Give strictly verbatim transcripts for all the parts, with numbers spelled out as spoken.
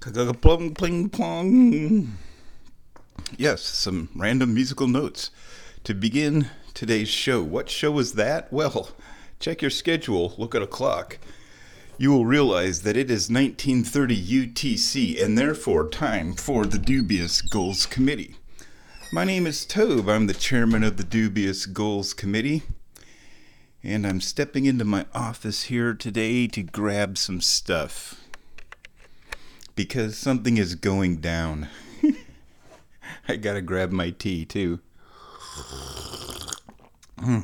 Plung, pling, plong. Yes, some random musical notes to begin today's show. What show is that? Well, check your schedule, look at a clock. You will realize that it is nineteen thirty U T C and therefore time for the Dubious Goals Committee. My name is Tobe. I'm the chairman of the Dubious Goals Committee. And I'm stepping into my office here today to grab some stuff. Because something is going down. I gotta grab my tea, too. Mm.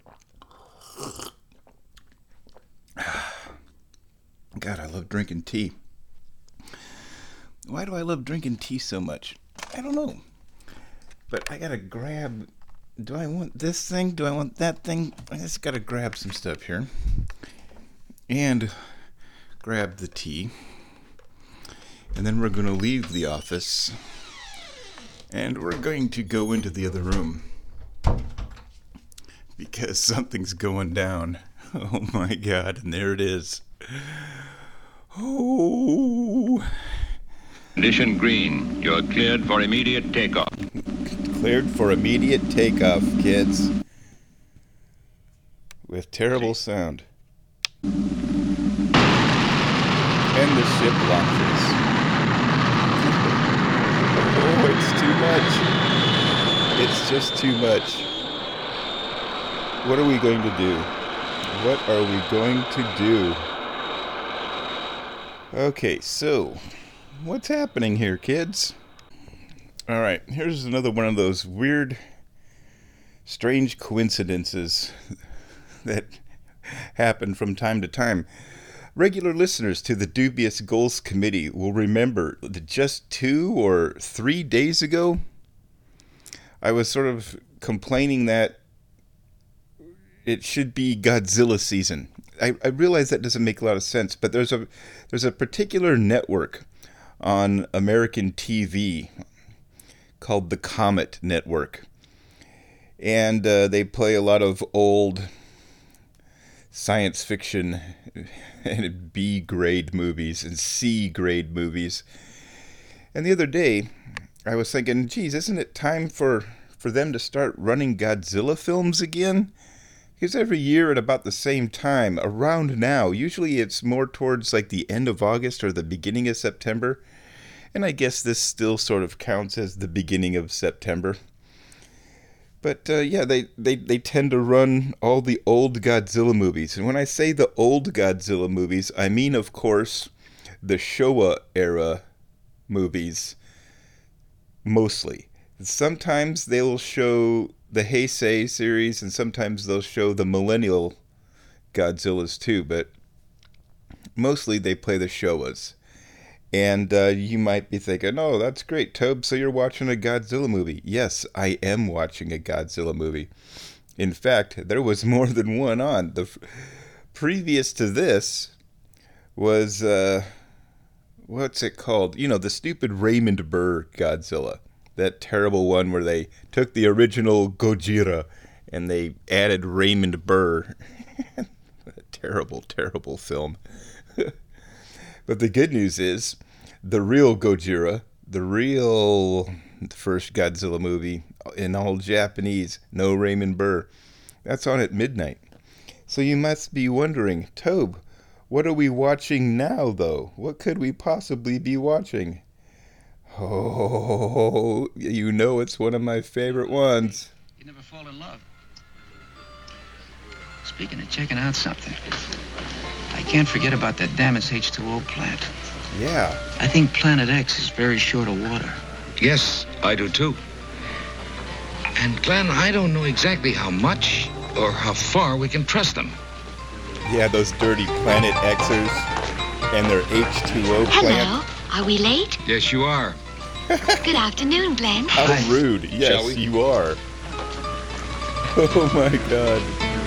God, I love drinking tea. Why do I love drinking tea so much? I don't know. But I gotta grab... Do I want this thing? Do I want that thing? I just gotta grab some stuff here. And grab the tea. And then we're going to leave the office. And we're going to go into the other room. Because something's going down. Oh my God, and there it is. Oh. Condition green. You're cleared for immediate takeoff. Cleared for immediate takeoff, kids. With terrible sound. And the ship launches. Oh, it's too much. It's just too much. What are we going to do? What are we going to do? Okay, so, what's happening here, kids? Alright, here's another one of those weird, strange coincidences that happen from time to time. Regular listeners to the Dubious Goals Committee will remember that just two or three days ago, I was sort of complaining that it should be Godzilla season. I, I realize that doesn't make a lot of sense, but there's a there's a particular network on American T V called the Comet Network. And uh, they play a lot of old science fiction and B-grade movies and C-grade movies. And the other day, I was thinking, geez, isn't it time for, for them to start running Godzilla films again? Because every year at about the same time, around now, usually it's more towards like the end of August or the beginning of September. And I guess this still sort of counts as the beginning of September. But, uh, yeah, they, they, they tend to run all the old Godzilla movies. And when I say the old Godzilla movies, I mean, of course, the Showa-era movies, mostly. Sometimes they'll show the Heisei series, and sometimes they'll show the Millennial Godzillas, too. But mostly they play the Showas. And uh, you might be thinking, oh, that's great, Tobe, so you're watching a Godzilla movie. Yes, I am watching a Godzilla movie. In fact, there was more than one on. The f- previous to this was, uh, what's it called? You know, the stupid Raymond Burr Godzilla. That terrible one where they took the original Gojira and they added Raymond Burr. Terrible, terrible film. But the good news is, the real Gojira, the real first Godzilla movie, in all Japanese, no Raymond Burr, that's on at midnight. So you must be wondering, Tobe, what are we watching now, though? What could we possibly be watching? Oh, you know it's one of my favorite ones. You never fall in love. Speaking of checking out something, I can't forget about that damn H two O plant. Yeah. I think Planet X is very short of water. Yes, I do too. And Glenn, I don't know exactly how much or how far we can trust them. Yeah, those dirty Planet Xers and their H two O plant. Hello, are we late? Yes, you are. Good afternoon, Glenn. How Hi. rude. Yes, Shall we? you are. Oh my God.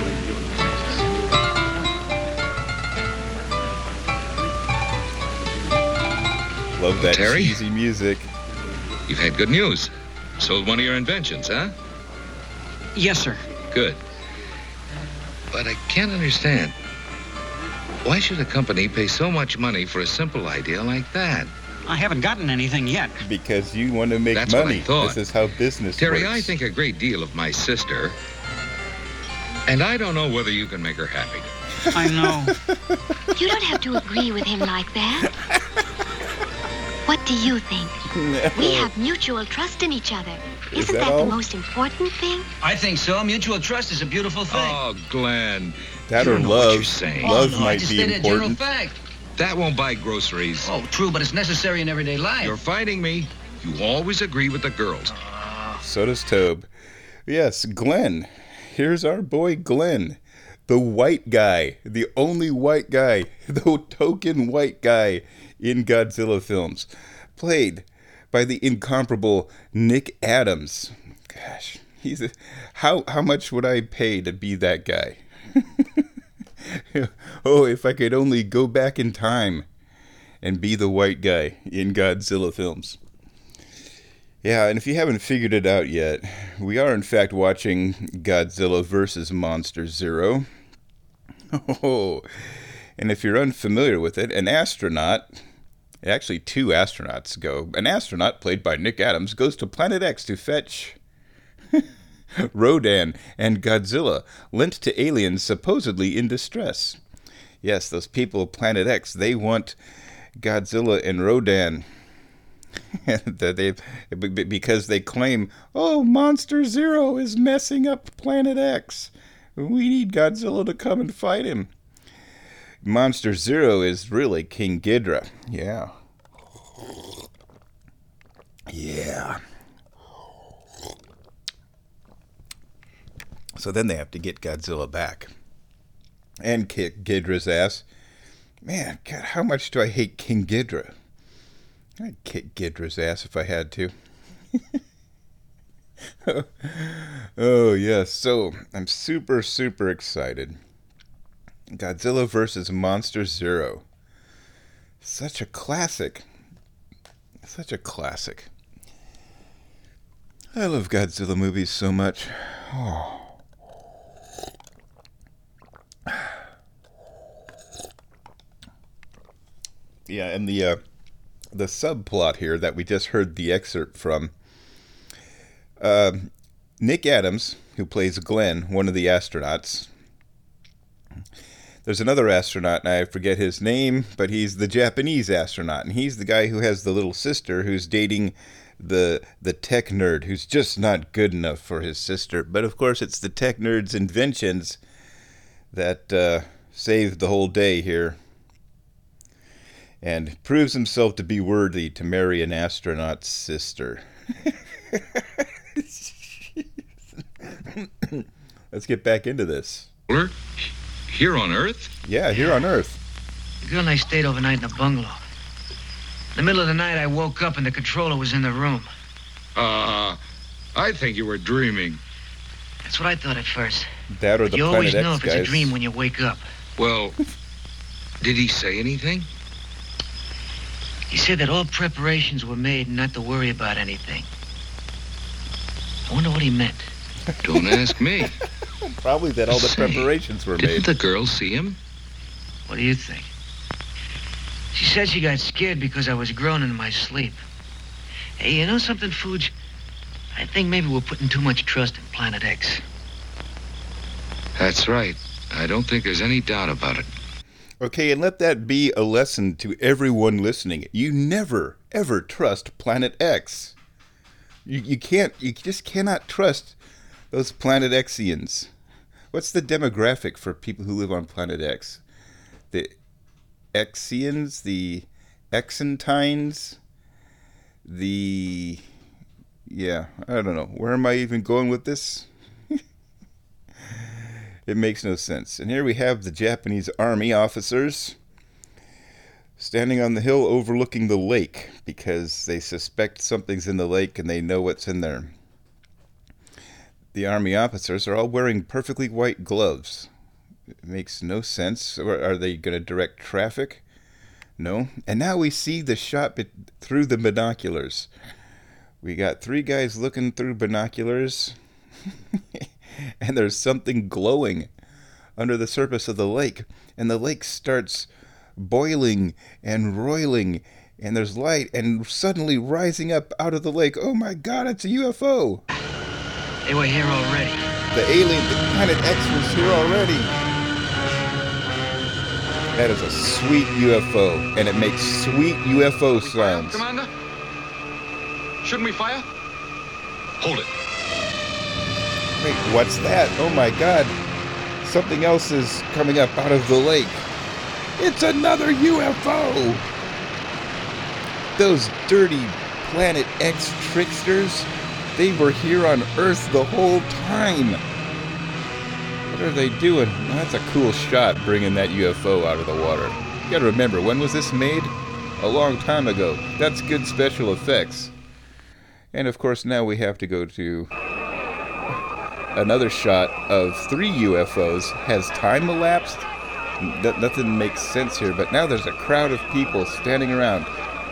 Love that Terry? cheesy music. You've had good news. Sold one of your inventions, huh? Yes, sir. Good. But I can't understand. Why should a company pay so much money for a simple idea like that? I haven't gotten anything yet. Because you want to make That's what I money. thought. This is how business Terry, works. I think a great deal of my sister, and I don't know whether you can make her happy. I know. You don't have to agree with him like that. What do you think? We have mutual trust in each other. Is Isn't that that, all? the most important thing? I think so. Mutual trust is a beautiful thing. Oh, Glenn. That you or don't know what love. you're saying. Love Oh, no, I might just be stated a general important. fact. That won't buy groceries. Oh, true, but it's necessary in everyday life. You're fighting me. You always agree with the girls. So does Tobe. Yes, Glenn. Here's our boy Glenn. The white guy. The only white guy. The token white guy in Godzilla films. Played by the incomparable Nick Adams. Gosh, he's a, how how much would I pay to be that guy? Oh, if I could only go back in time and be the white guy in Godzilla films. Yeah, and if you haven't figured it out yet, we are in fact watching Godzilla versus Monster Zero. Oh, and if you're unfamiliar with it, an astronaut, actually two astronauts go, an astronaut played by Nick Adams goes to Planet X to fetch Rodan and Godzilla, lent to aliens supposedly in distress. Yes, those people of Planet X, they want Godzilla and Rodan that they because they claim, oh, Monster Zero is messing up Planet X. We need Godzilla to come and fight him. Monster Zero is really King Ghidorah. Yeah. Yeah. So then they have to get Godzilla back and kick Ghidorah's ass. Man, God, how much do I hate King Ghidorah? I'd kick Ghidorah's ass if I had to. Oh, yes. So I'm super, super excited. Godzilla versus Monster Zero. Such a classic. Such a classic. I love Godzilla movies so much. Oh. Yeah, and the uh, the subplot here that we just heard the excerpt from. Uh, Nick Adams, who plays Glenn, one of the astronauts. There's another astronaut, and I forget his name, but he's the Japanese astronaut, and he's the guy who has the little sister who's dating the the tech nerd who's just not good enough for his sister. But of course, it's the tech nerd's inventions that uh, saved the whole day here. And proves himself to be worthy to marry an astronaut's sister. Let's get back into this. Here on Earth? Yeah, here on Earth. The girl and I stayed overnight in a bungalow. In the middle of the night, I woke up and the controller was in the room. Uh, I think you were dreaming. That's what I thought at first. That or But the you Planet always X know if guys. it's a dream when you wake up. Well, did he say anything? He said that all preparations were made and not to worry about anything. I wonder what he meant. Don't ask me. Probably that all the Say, preparations were Didn't made. the girl see him? What do you think? She said she got scared because I was groaning in my sleep. Hey, you know something, Fuge? I think maybe we're putting too much trust in Planet X. That's right. I don't think there's any doubt about it. Okay, and let that be a lesson to everyone listening. You never, ever trust Planet X. You, you can't, you just cannot trust those Planet Xians. What's the demographic for people who live on Planet X? The Xians, the Exantines, the, yeah, I don't know. Where am I even going with this? It makes no sense. And here we have the Japanese army officers standing on the hill overlooking the lake because they suspect something's in the lake and they know what's in there. The army officers are all wearing perfectly white gloves. It makes no sense. Or are they going to direct traffic? No. And now we see the shot be- through the binoculars. We got three guys looking through binoculars. And there's something glowing under the surface of the lake. And the lake starts boiling and roiling and there's light, and suddenly rising up out of the lake, oh my God, it's a U F O. They were here already. The alien, the Planet X was here already. That is a sweet U F O, and it makes sweet U F O sounds. Commander? Shouldn't we fire? Hold it. Wait, what's that? Oh my God. Something else is coming up out of the lake. It's another U F O! Those dirty Planet X tricksters, they were here on Earth the whole time. What are they doing? Well, that's a cool shot, bringing that U F O out of the water. You gotta remember, when was this made? A long time ago. That's good special effects. And of course now we have to go to another shot of three U F Os. Has time elapsed? N- nothing makes sense here, but now there's a crowd of people standing around.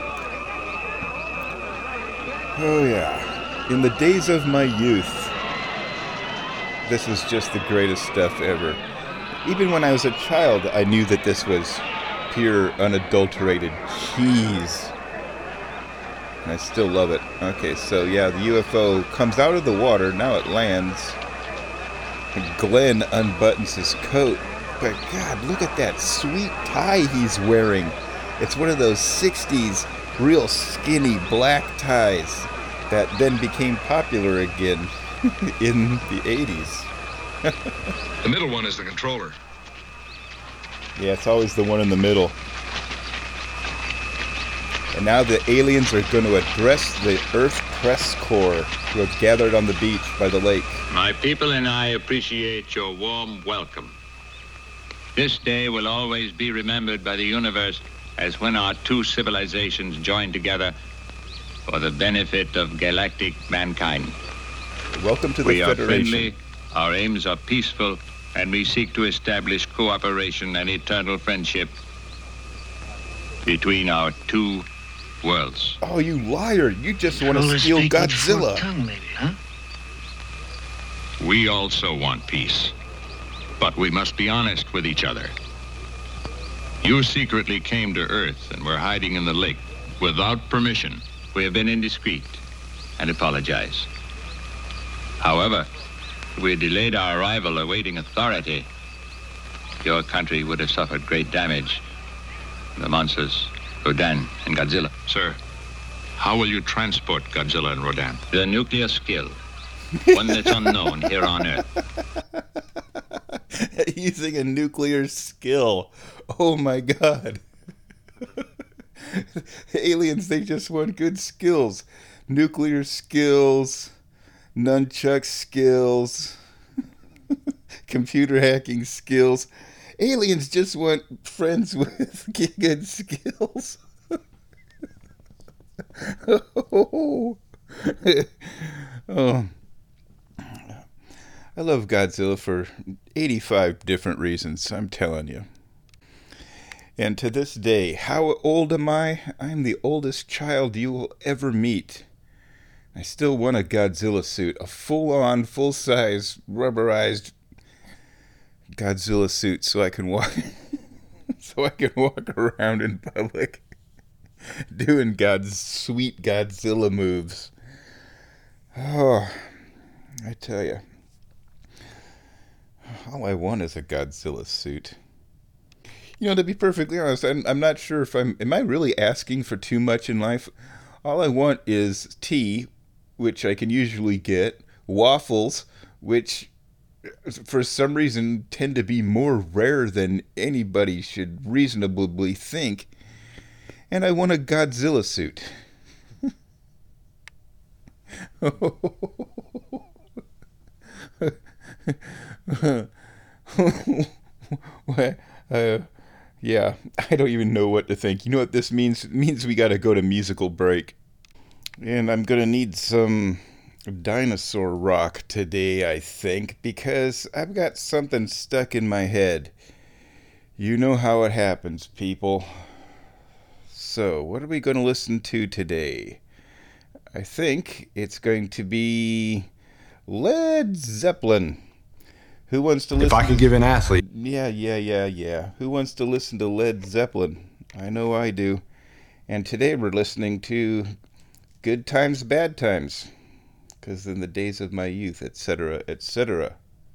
Oh yeah. In the days of my youth, this was just the greatest stuff ever. Even when I was a child, I knew that this was pure, unadulterated cheese. And I still love it. Okay, so yeah, the U F O comes out of the water, now it lands. And Glenn unbuttons his coat. But God, look at that sweet tie he's wearing. It's one of those sixties real skinny black ties that then became popular again in the eighties. The middle one is the controller. Yeah, it's always the one in the middle. And now the aliens are going to address the Earth Press Corps who have gathered on the beach by the lake. My people and I appreciate your warm welcome. This day will always be remembered by the universe as when our two civilizations joined together for the benefit of galactic mankind. Welcome to the We are Federation. friendly, our aims are peaceful, and we seek to establish cooperation and eternal friendship between our two worlds. Oh, you liar! You just want to Controller steal speak with forked Godzilla. tongue, maybe, huh? We also want peace, but we must be honest with each other. You secretly came to Earth and were hiding in the lake without permission. We have been indiscreet and apologize. However, if we had delayed our arrival awaiting authority, your country would have suffered great damage. The monsters, Rodan and Godzilla. Sir, how will you transport Godzilla and Rodan? The nuclear skill, one that's unknown here on Earth. Using a nuclear skill. Oh my God. Aliens, they just want good skills. Nuclear skills, nunchuck skills, computer hacking skills. Aliens just want friends with good skills. oh. oh. I love Godzilla for eighty-five different reasons, I'm telling you. And to this day, how old am I? I'm the oldest child you will ever meet. I still want a Godzilla suit, a full-on, full-size, rubberized Godzilla suit, so I can walk, so I can walk around in public, doing God's sweet Godzilla moves. Oh, I tell you. All I want is a Godzilla suit. You know, to be perfectly honest, I'm, I'm not sure if I'm... Am I really asking for too much in life? All I want is tea, which I can usually get, waffles, which for some reason tend to be more rare than anybody should reasonably think, and I want a Godzilla suit. What? Uh, yeah, I don't even know what to think. You know what this means? It means we gotta go to musical break. And I'm gonna need some dinosaur rock today, I think, because I've got something stuck in my head. You know how it happens, people. So, what are we gonna listen to today? I think it's going to be Led Zeppelin. Who wants to listen? If I could give an athlete. Yeah, yeah, yeah, yeah. Who wants to listen to Led Zeppelin? I know I do. And today we're listening to Good Times, Bad Times, because in the days of my youth, et cetera, et cetera.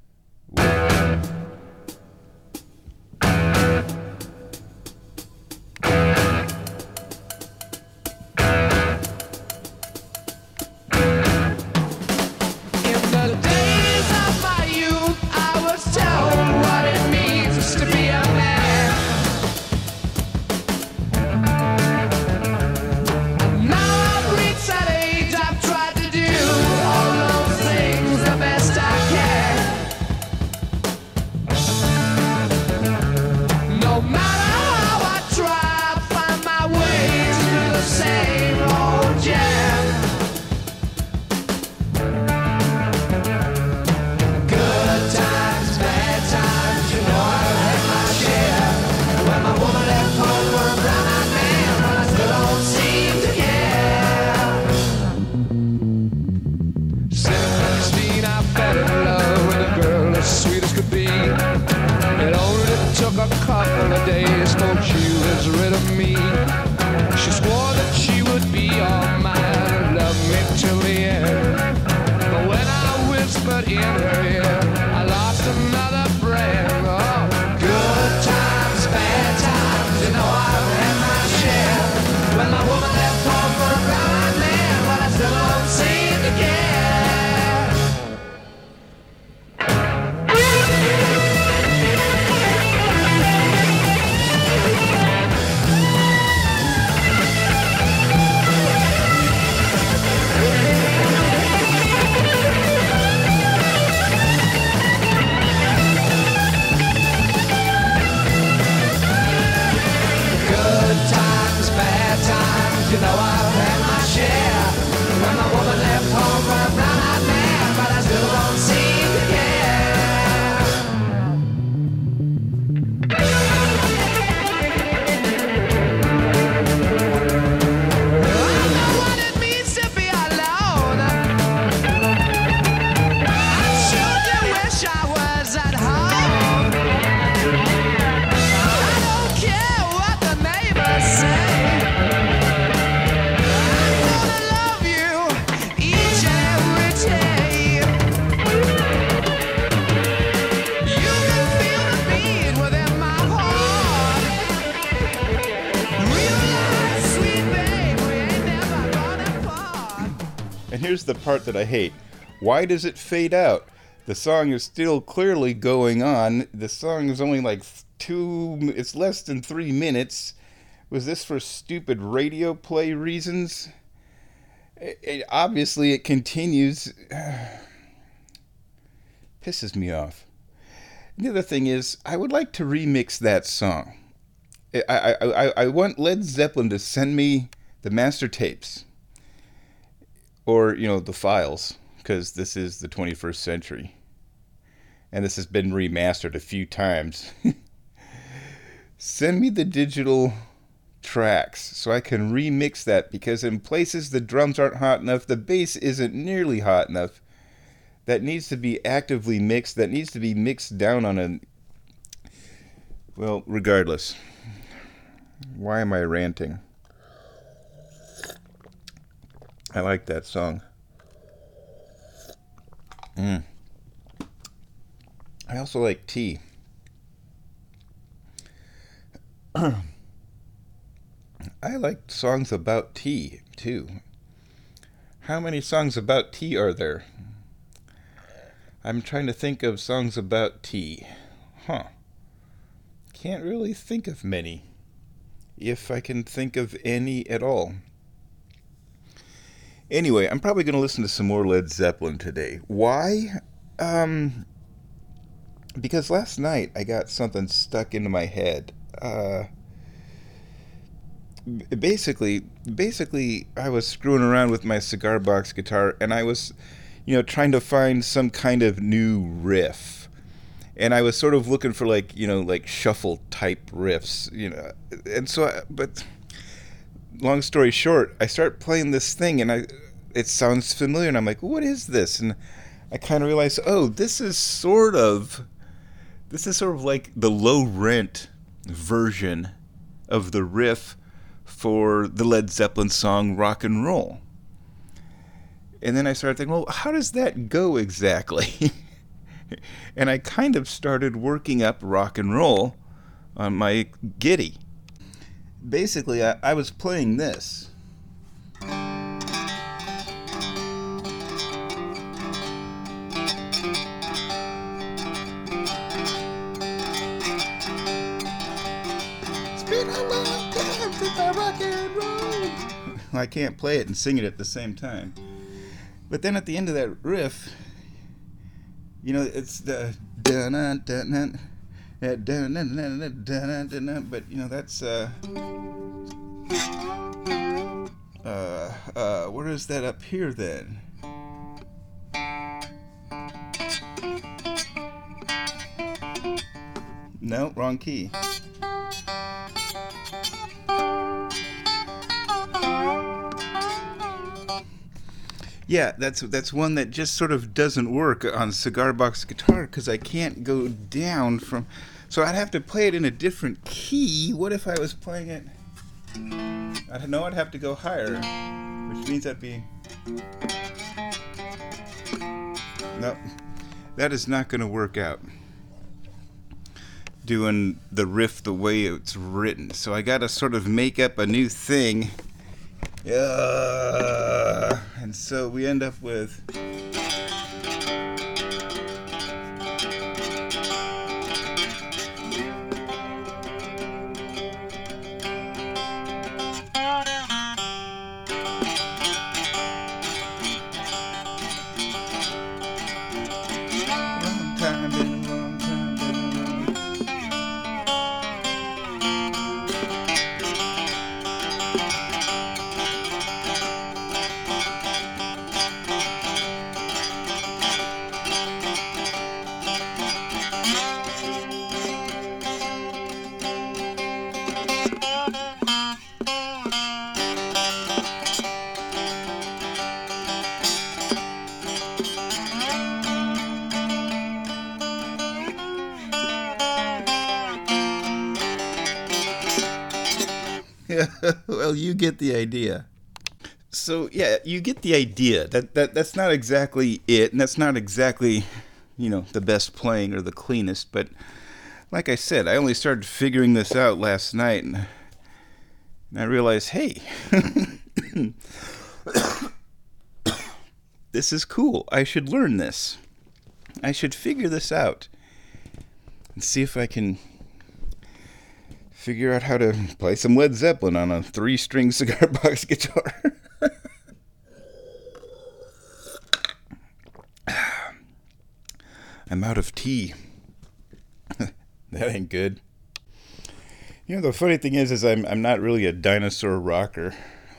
Here's the part that I hate. Why does it fade out? The song is still clearly going on. The song is only like two, it's less than three minutes. Was this for stupid radio play reasons? It, it, obviously it continues. Pisses me off. The other thing is, I would like to remix that song. I, I, I, I want Led Zeppelin to send me the master tapes. Or, you know, the files, because this is the twenty-first century. And this has been remastered a few times. Send me the digital tracks so I can remix that, because in places the drums aren't hot enough, the bass isn't nearly hot enough. That needs to be actively mixed, that needs to be mixed down on a... Well, regardless. Why am I ranting? I like that song. Mm. I also like tea. I like songs about tea, too. How many songs about tea are there? I'm trying to think of songs about tea. Huh. Can't really think of many. If I can think of any at all. Anyway, I'm probably going to listen to some more Led Zeppelin today. Why? Um, because last night I got something stuck into my head. Uh, basically, basically, I was screwing around with my cigar box guitar, and I was, you know, trying to find some kind of new riff. And I was sort of looking for, like, you know, like shuffle type riffs, you know. And so, I, but long story short, I start playing this thing, and I, it sounds familiar, and I'm like, what is this? And I kind of realized, oh, this is sort of, this is sort of like the low rent version of the riff for the Led Zeppelin song Rock and Roll. And then I started thinking, well, how does that go exactly? And I kind of started working up Rock and Roll on my Giddy. Basically, I, I was playing this. It's been a long time since I rock and roll. I can't play it and sing it at the same time. But then at the end of that riff, you know, it's the dun dun dun dun dun dun dun dun, but you know that's uh uh uh where is that up here then? No, wrong key. Yeah, that's that's one that just sort of doesn't work on cigar box guitar because I can't go down from. So I'd have to play it in a different key. What if I was playing it? I know I'd have to go higher, which means I'd be. No, that is not going to work out. Doing the riff the way it's written, so I got to sort of make up a new thing. Yeah, and so we end up with. Long time, been a long time, been a long Well, you get the idea. So yeah, you get the idea. That that that's not exactly it, and that's not exactly, you know, the best playing or the cleanest. But like I said, I only started figuring this out last night, and, and I realized, hey, this is cool. I should learn this. I should figure this out and see if I can figure out how to play some Led Zeppelin on a three-string cigar box guitar. I'm out of tea. That ain't good. You know, the funny thing is, is I'm I'm not really a dinosaur rocker.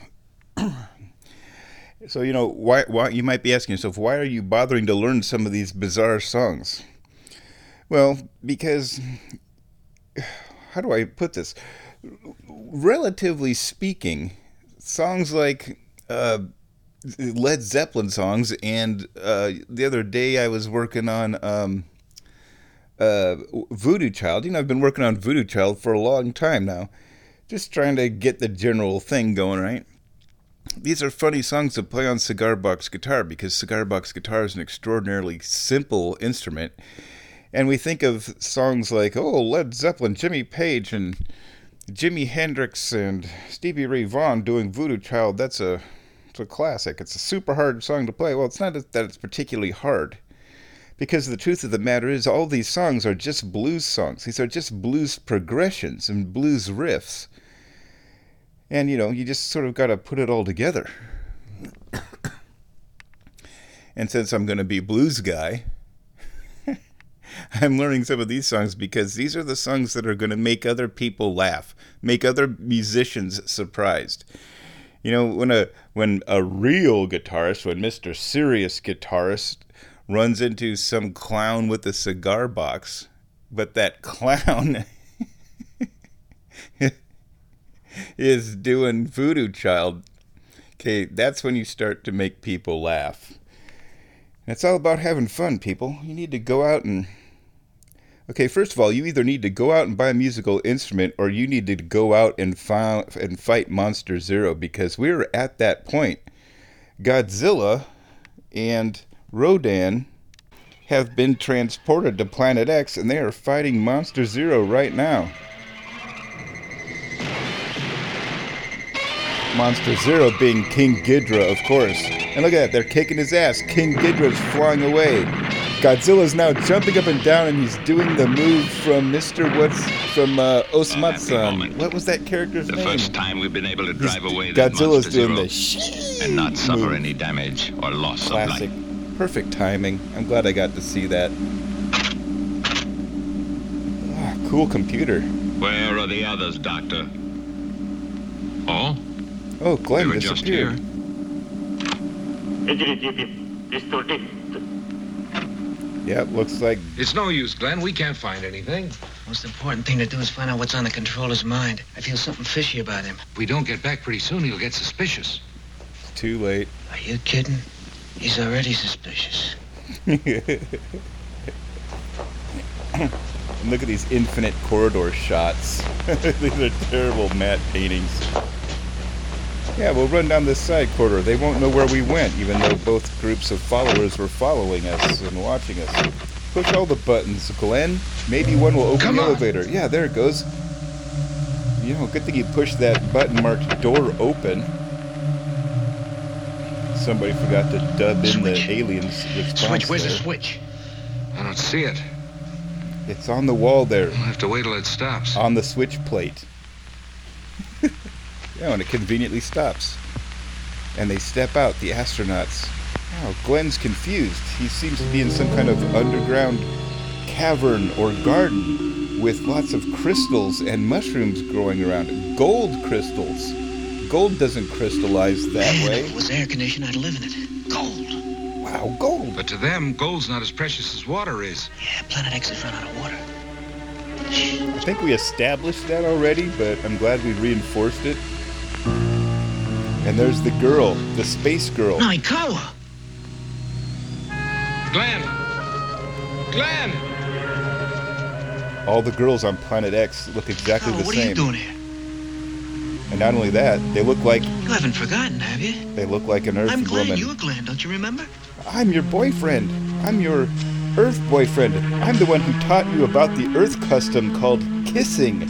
So, you know, why why you might be asking yourself, why are you bothering to learn some of these bizarre songs? Well, because, how do I put this? Relatively speaking, songs like uh, Led Zeppelin songs, and uh, the other day I was working on um, uh, Voodoo Child. You know, I've been working on Voodoo Child for a long time now, just trying to get the general thing going, right? These are funny songs to play on cigar box guitar because cigar box guitar is an extraordinarily simple instrument. And we think of songs like, oh, Led Zeppelin, Jimmy Page, and Jimi Hendrix, and Stevie Ray Vaughan doing Voodoo Child. That's a, it's a classic. It's a super hard song to play. Well, it's not that it's particularly hard, because the truth of the matter is all these songs are just blues songs. These are just blues progressions and blues riffs. And, you know, you just sort of got to put it all together. And since I'm going to be blues guy, I'm learning some of these songs because these are the songs that are going to make other people laugh, make other musicians surprised. You know, when a when a real guitarist, when Mister Serious Guitarist runs into some clown with a cigar box, but that clown is doing Voodoo Child, okay, that's when you start to make people laugh. And it's all about having fun, people. You need to go out and Okay, first of all, you either need to go out and buy a musical instrument or you need to go out and, fi- and fight Monster Zero, because we're at that point. Godzilla and Rodan have been transported to Planet X, and they are fighting Monster Zero right now. Monster Zero being King Ghidorah, of course. And look at that, they're kicking his ass. King Ghidorah's flying away. Godzilla's now jumping up and down, and he's doing the move from Mister What's from uh, Osmatsan. What was that character's the name? The first time we've been able to drive He's, away that Godzilla's Monster doing Zero the shh and not suffer move. any damage or loss Classic. of life. Perfect timing. I'm glad I got to see that. Ah, cool computer. Where are the others, Doctor? Oh? Oh, Glenn we were just disappeared. Here. Yep, looks like... It's no use, Glenn. We can't find anything. Most important thing to do is find out what's on the controller's mind. I feel something fishy about him. If we don't get back pretty soon, he'll get suspicious. Too late. Are you kidding? He's already suspicious. Look at these infinite corridor shots. These are terrible matte paintings. Yeah, we'll run down this side corridor. They won't know where we went, even though both groups of followers were following us and watching us. Push all the buttons, Glenn. Maybe one will open Come the on. elevator. Yeah, there it goes. You know, good thing you pushed that button marked door open. Somebody forgot to dub in Switch. the aliens response Switch, where's the there. switch? I don't see it. It's on the wall there, We'll have to wait till it stops. on the switch plate. Yeah, and it conveniently stops. And they step out, the astronauts. Oh, Glenn's confused. He seems to be in some kind of underground cavern or garden with lots of crystals and mushrooms growing around. Gold crystals. Gold doesn't crystallize that Man, way. if it was air conditioned, I'd live in it. Gold. Wow, gold. But to them, gold's not as precious as water is. Yeah, Planet X has run out of water. I think we established that already, but I'm glad we reinforced it. And there's the girl, the space girl. Naikawa! Glenn! Glenn! All the girls on Planet X look exactly Oh, the what same. are you doing here? And not only that, they look like You haven't forgotten, have you? they look like an Earth I'm Glenn. woman. You're Glenn, don't you remember? I'm your boyfriend. I'm your Earth boyfriend. I'm the one who taught you about the Earth custom called kissing.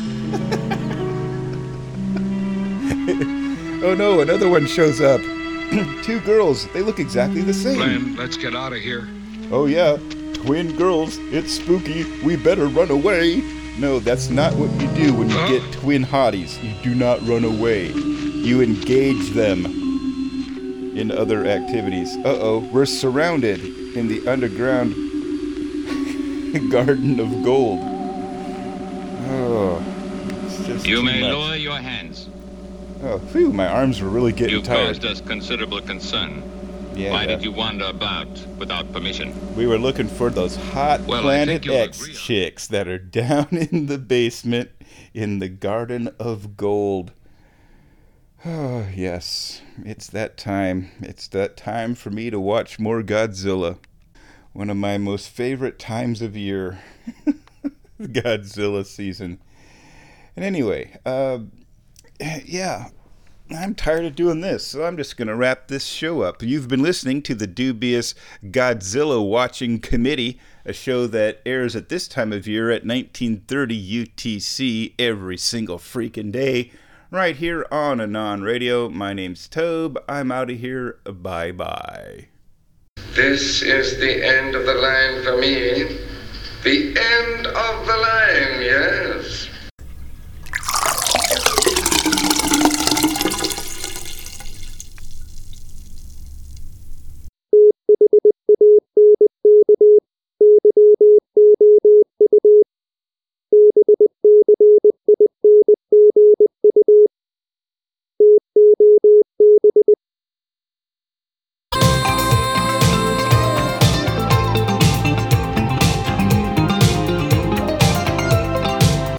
Oh no, another one shows up. Two girls. They look exactly the same. Glenn, let's get out of here. Oh yeah, twin girls. It's spooky. We better run away. No, that's not what you do when you Huh? get twin hotties. You do not run away. You engage them in other activities. Uh-oh, we're surrounded in the underground garden of gold. Oh, it's just You too may much. lower your hands. Oh, phew, my arms were really getting You've tired. caused us considerable concern. Yeah, Why yeah. did you wander about without permission? We were looking for those hot Well, I Planet think you'll X agree on- chicks that are down in the basement in the Garden of Gold. Oh, yes. It's that time. It's that time for me to watch more Godzilla. One of my most favorite times of year. Godzilla season. And anyway, uh, yeah. I'm tired of doing this, so I'm just going to wrap this show up. You've been listening to the dubious Godzilla Watching Committee, a show that airs at this time of year at nineteen thirty U T C every single freaking day, right here on Anon Radio. My name's Tobe. I'm out of here. Bye-bye. This is the end of the line for me. The end of the line, yes.